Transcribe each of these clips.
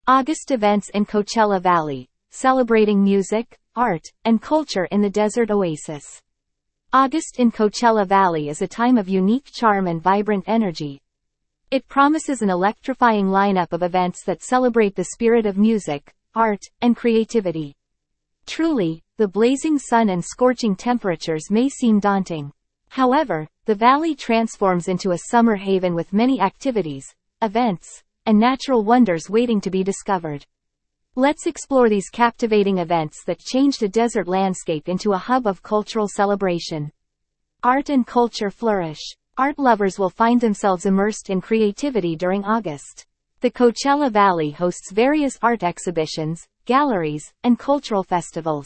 August events in Coachella Valley, celebrating music, art, and culture in the desert oasis. August in Coachella Valley is a time of unique charm and vibrant energy. It promises an electrifying lineup of events that celebrate the spirit of music, art, and creativity. Truly, the blazing sun and scorching temperatures may seem daunting. However, the valley transforms into a summer haven with many activities, events, and natural wonders waiting to be discovered. Let's explore these captivating events that change the desert landscape into a hub of cultural celebration. Art and culture flourish. Art lovers will find themselves immersed in creativity during August. The Coachella Valley hosts various art exhibitions, galleries, and cultural festivals.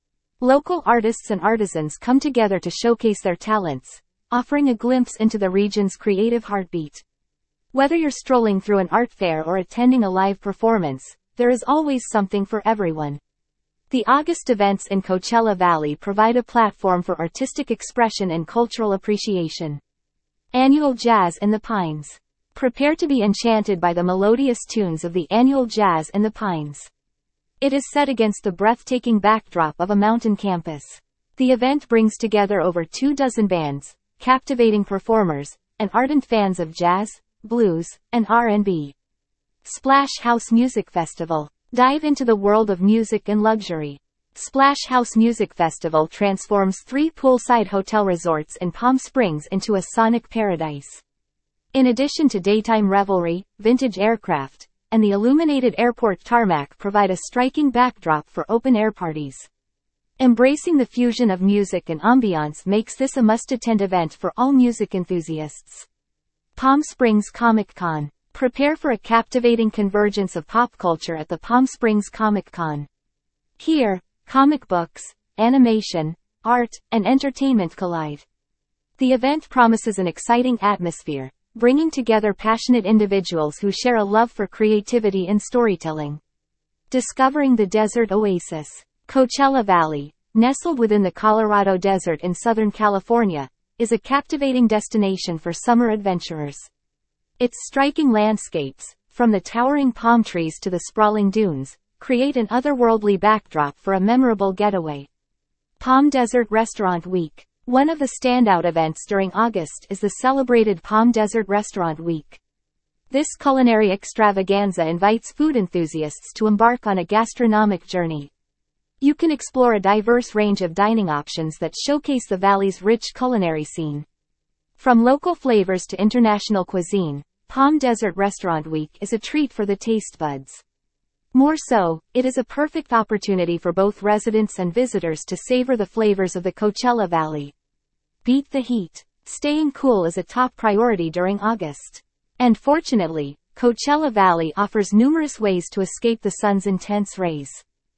Local artists and artisans come together to showcase their talents, offering a glimpse into the region's creative heartbeat. Whether you're strolling through an art fair or attending a live performance, there is always something for everyone. The August events in Coachella Valley provide a platform for artistic expression and cultural appreciation. Annual Jazz in the Pines. Prepare to be enchanted by the melodious tunes of the annual Jazz in the Pines. It is set against the breathtaking backdrop of a mountain campus. The event brings together over 24 bands, captivating performers, and ardent fans of jazz, blues, and R&B. Splash House Music Festival. Dive into the world of music and luxury. Splash House Music Festival transforms 3 poolside hotel resorts in Palm Springs into a sonic paradise. In addition to daytime revelry, vintage aircraft, and the illuminated airport tarmac provide a striking backdrop for open-air parties. Embracing the fusion of music and ambiance makes this a must-attend event for all music enthusiasts. Palm Springs Comic-Con. Prepare for a captivating convergence of pop culture at the Palm Springs Comic-Con. Here, comic books, animation, art, and entertainment collide. The event promises an exciting atmosphere, bringing together passionate individuals who share a love for creativity and storytelling. Discovering the Desert Oasis. Coachella Valley, nestled within the Colorado Desert in Southern California, is a captivating destination for summer adventurers. Its striking landscapes, from the towering palm trees to the sprawling dunes, create an otherworldly backdrop for a memorable getaway. Palm Desert Restaurant Week. One of the standout events during August is the celebrated Palm Desert Restaurant Week. This culinary extravaganza invites food enthusiasts to embark on a gastronomic journey. You can explore a diverse range of dining options that showcase the valley's rich culinary scene. From local flavors to international cuisine, Palm Desert Restaurant Week is a treat for the taste buds. More so, it is a perfect opportunity for both residents and visitors to savor the flavors of the Coachella Valley. Beat the heat. Staying cool is a top priority during August. And fortunately, Coachella Valley offers numerous ways to escape the sun's intense rays.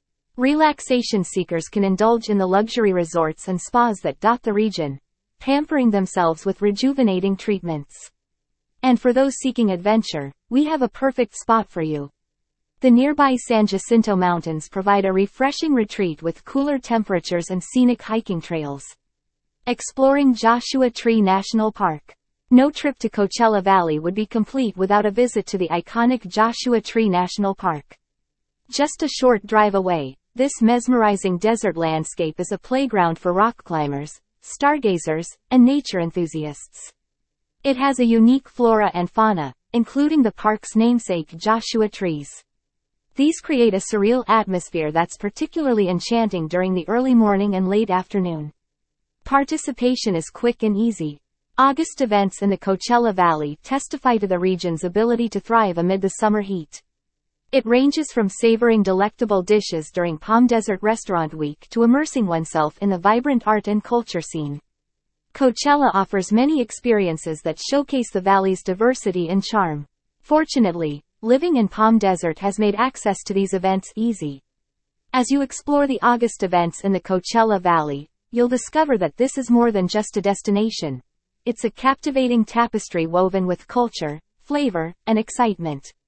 Relaxation seekers can indulge in the luxury resorts and spas that dot the region, pampering themselves with rejuvenating treatments. And for those seeking adventure, we have a perfect spot for you. The nearby San Jacinto Mountains provide a refreshing retreat with cooler temperatures and scenic hiking trails. Exploring Joshua Tree National Park. No trip to Coachella Valley would be complete without a visit to the iconic Joshua Tree National Park. Just a short drive away, this mesmerizing desert landscape is a playground for rock climbers, stargazers, and nature enthusiasts. It has a unique flora and fauna, including the park's namesake Joshua trees. These create a surreal atmosphere that's particularly enchanting during the early morning and late afternoon. Participation is quick and easy. August events in the Coachella Valley testify to the region's ability to thrive amid the summer heat. It ranges from savoring delectable dishes during Palm Desert Restaurant Week to immersing oneself in the vibrant art and culture scene. Coachella offers many experiences that showcase the valley's diversity and charm. Fortunately, living in Palm Desert has made access to these events easy. As you explore the August events in the Coachella Valley, you'll discover that this is more than just a destination. It's a captivating tapestry woven with culture, flavor, and excitement.